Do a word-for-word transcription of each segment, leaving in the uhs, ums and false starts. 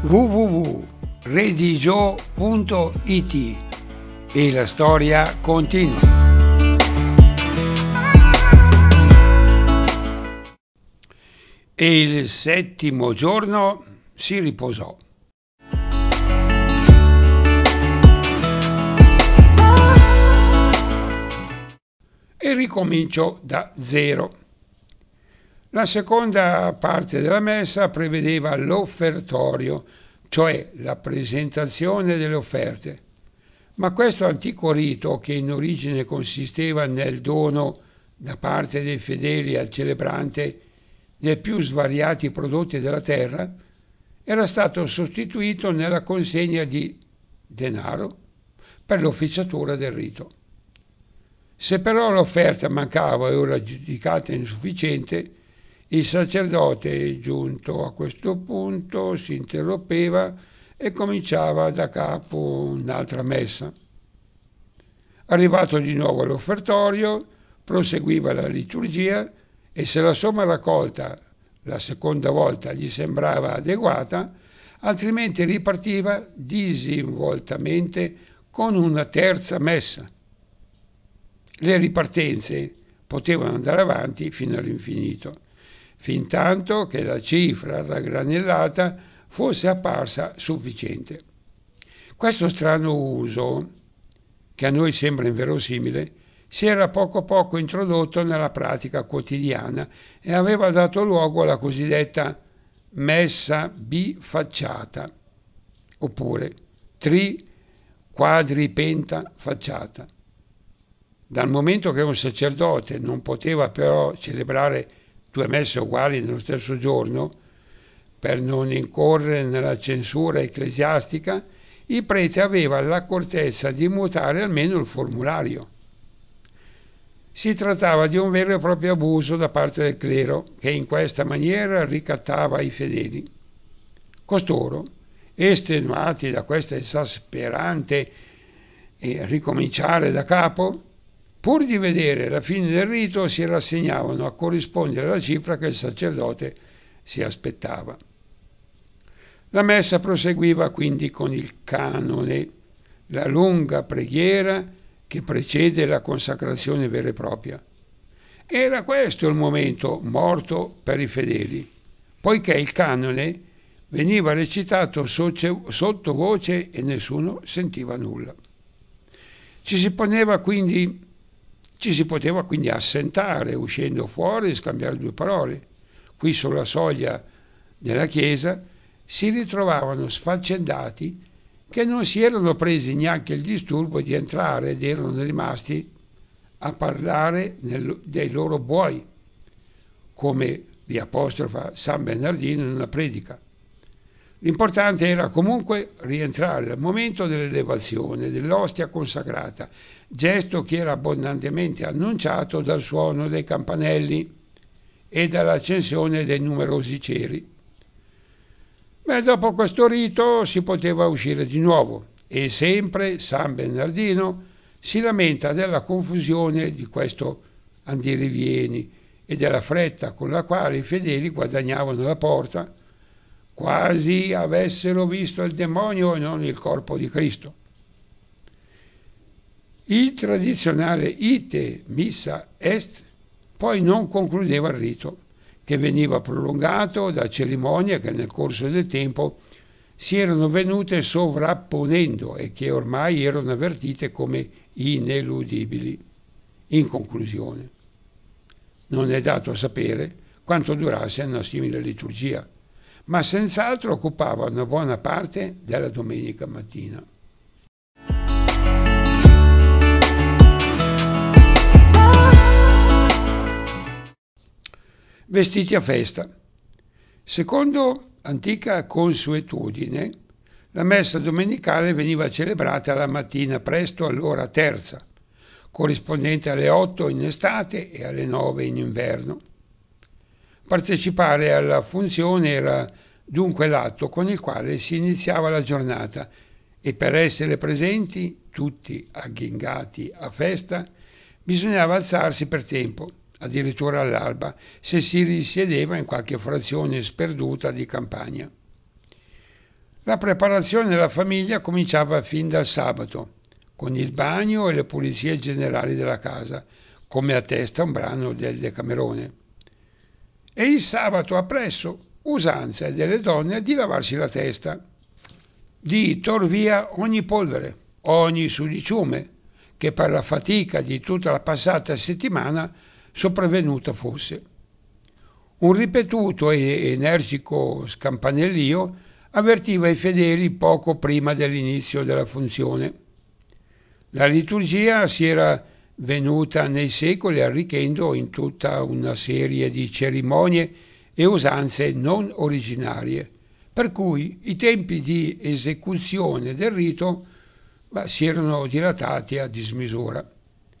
w w w punto redigio punto i t e la storia continua. E il settimo giorno si riposò. E ricominciò da zero. La seconda parte della messa prevedeva l'offertorio, cioè la presentazione delle offerte. Ma questo antico rito, che in origine consisteva nel dono da parte dei fedeli al celebrante dei più svariati prodotti della terra, era stato sostituito nella consegna di denaro per l'officiatura del rito. Se però l'offerta mancava o era giudicata insufficiente, il sacerdote, giunto a questo punto, si interrompeva e cominciava da capo un'altra messa. Arrivato di nuovo all'offertorio, proseguiva la liturgia e se la somma raccolta la seconda volta gli sembrava adeguata, altrimenti ripartiva disinvoltamente con una terza messa. Le ripartenze potevano andare avanti fino all'infinito, fin tanto che la cifra raggranellata fosse apparsa sufficiente. Questo strano uso, che a noi sembra inverosimile, si era poco a poco introdotto nella pratica quotidiana e aveva dato luogo alla cosiddetta messa bifacciata, oppure tri quadripenta facciata. Dal momento che un sacerdote non poteva però celebrare due messe uguali nello stesso giorno, per non incorrere nella censura ecclesiastica, il prete aveva l'accortezza di mutare almeno il formulario. Si trattava di un vero e proprio abuso da parte del clero, che in questa maniera ricattava i fedeli. Costoro, estenuati da questa esasperante e ricominciare da capo, pur di vedere la fine del rito, si rassegnavano a corrispondere alla cifra che il sacerdote si aspettava. La messa proseguiva quindi con il canone, la lunga preghiera che precede la consacrazione vera e propria. Era questo il momento morto per i fedeli, poiché il canone veniva recitato sottovoce e nessuno sentiva nulla. Ci si poneva quindi Ci si poteva quindi assentare, uscendo fuori e scambiare due parole. Qui sulla soglia della chiesa si ritrovavano sfaccendati che non si erano presi neanche il disturbo di entrare ed erano rimasti a parlare nel, dei loro buoi, come li apostrofa San Bernardino in una predica. L'importante era comunque rientrare al momento dell'elevazione dell'ostia consacrata, gesto che era abbondantemente annunciato dal suono dei campanelli e dall'accensione dei numerosi ceri. Beh, dopo questo rito si poteva uscire di nuovo e sempre San Bernardino si lamenta della confusione di questo andirivieni e della fretta con la quale i fedeli guadagnavano la porta, quasi avessero visto il demonio e non il corpo di Cristo. Il tradizionale ite missa est poi non concludeva il rito, che veniva prolungato da cerimonie che nel corso del tempo si erano venute sovrapponendo e che ormai erano avvertite come ineludibili. In conclusione, non è dato sapere quanto durasse una simile liturgia, ma senz'altro occupava una buona parte della domenica mattina. Vestiti a festa. Secondo antica consuetudine, la messa domenicale veniva celebrata la mattina presto all'ora terza, corrispondente alle otto in estate e alle nove in inverno. Partecipare alla funzione era dunque l'atto con il quale si iniziava la giornata e per essere presenti, tutti agghingati a festa, bisognava alzarsi per tempo, addirittura all'alba, se si risiedeva in qualche frazione sperduta di campagna. La preparazione della famiglia cominciava fin dal sabato, con il bagno e le pulizie generali della casa, come attesta un brano del Decamerone. E il sabato appresso, usanza delle donne di lavarsi la testa, di tor via ogni polvere, ogni sudiciume, che per la fatica di tutta la passata settimana sopravvenuta fosse. Un ripetuto e energico scampanellio avvertiva i fedeli poco prima dell'inizio della funzione. La liturgia si era venuta nei secoli arricchendo in tutta una serie di cerimonie e usanze non originarie, per cui i tempi di esecuzione del rito beh, si erano dilatati a dismisura.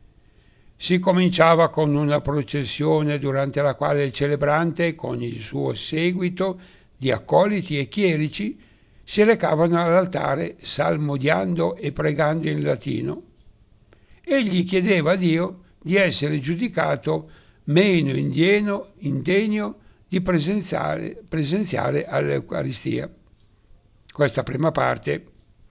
Si cominciava con una processione durante la quale il celebrante, con il suo seguito di accoliti e chierici, si recavano all'altare salmodiando e pregando in latino. Egli chiedeva a Dio di essere giudicato meno indegno, indegno di presenziare, presenziare all'Eucaristia. Questa prima parte,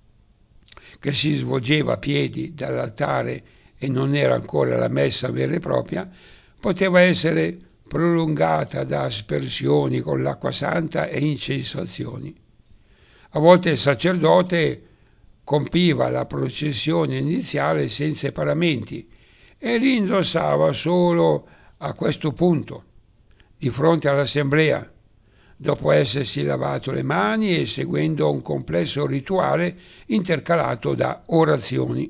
che si svolgeva a piedi dall'altare e non era ancora la messa vera e propria, poteva essere prolungata da aspersioni con l'acqua santa e incensazioni. A volte il sacerdote compiva la processione iniziale senza paramenti e li indossava solo a questo punto, di fronte all'assemblea, dopo essersi lavato le mani e seguendo un complesso rituale intercalato da orazioni.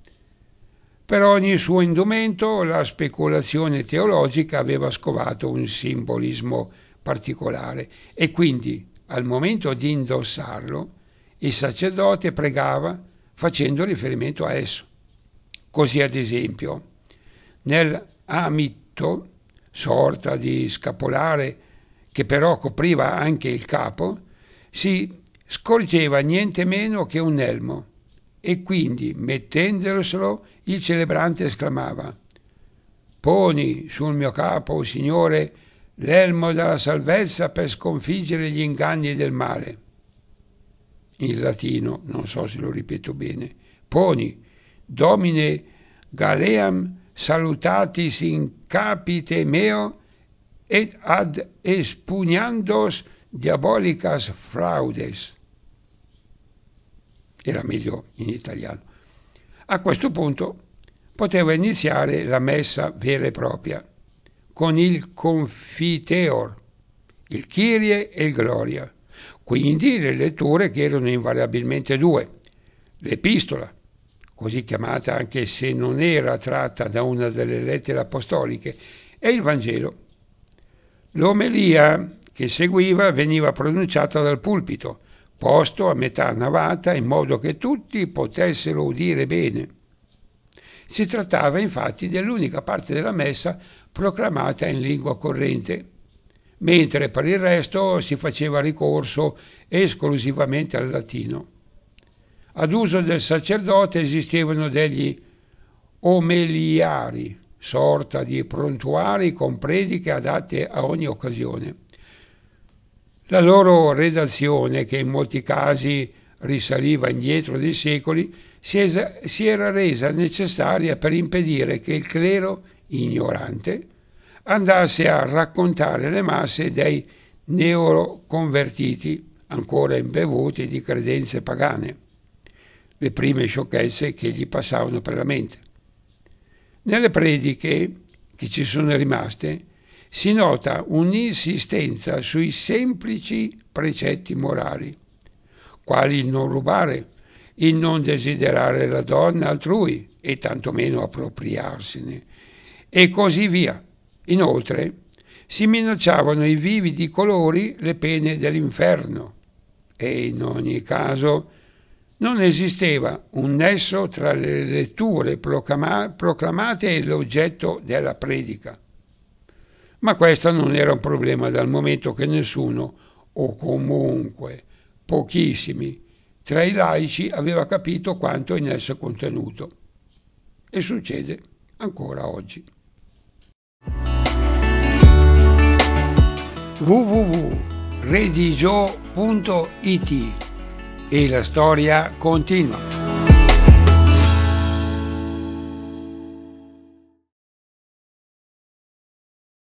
Per ogni suo indumento la speculazione teologica aveva scovato un simbolismo particolare e quindi, al momento di indossarlo, il sacerdote pregava facendo riferimento a esso. Così, ad esempio, nel amitto, sorta di scapolare che però copriva anche il capo, si scorgeva niente meno che un elmo e quindi, mettendoselo, il celebrante esclamava: «Poni sul mio capo, o Signore, l'elmo della salvezza per sconfiggere gli inganni del male». In latino, non so se lo ripeto bene, «Poni, Domine Galeam salutatis in capite meo, et ad expugnandos diabolicas fraudes». Era meglio in italiano. A questo punto poteva iniziare la messa vera e propria, con il confiteor, il Kyrie e il Gloria. Quindi le letture che erano invariabilmente due, l'epistola, così chiamata anche se non era tratta da una delle lettere apostoliche, e il Vangelo. L'omelia che seguiva veniva pronunciata dal pulpito, posto a metà navata in modo che tutti potessero udire bene. Si trattava infatti dell'unica parte della messa proclamata in lingua corrente, mentre per il resto si faceva ricorso esclusivamente al latino. Ad uso del sacerdote esistevano degli omeliari, sorta di prontuari con prediche adatte a ogni occasione. La loro redazione, che in molti casi risaliva indietro dei secoli, si, es- si era resa necessaria per impedire che il clero ignorante andasse a raccontare le masse dei neoconvertiti, ancora imbevuti di credenze pagane, le prime sciocchezze che gli passavano per la mente. Nelle prediche che ci sono rimaste si nota un'insistenza sui semplici precetti morali, quali il non rubare, il non desiderare la donna altrui e tantomeno appropriarsene, e così via. Inoltre si minacciavano i vividi colori le pene dell'inferno e in ogni caso non esisteva un nesso tra le letture proclama- proclamate e l'oggetto della predica. Ma questo non era un problema dal momento che nessuno, o comunque pochissimi, tra i laici aveva capito quanto in esso è contenuto. E succede ancora oggi. w w w punto religio punto i t E la storia continua.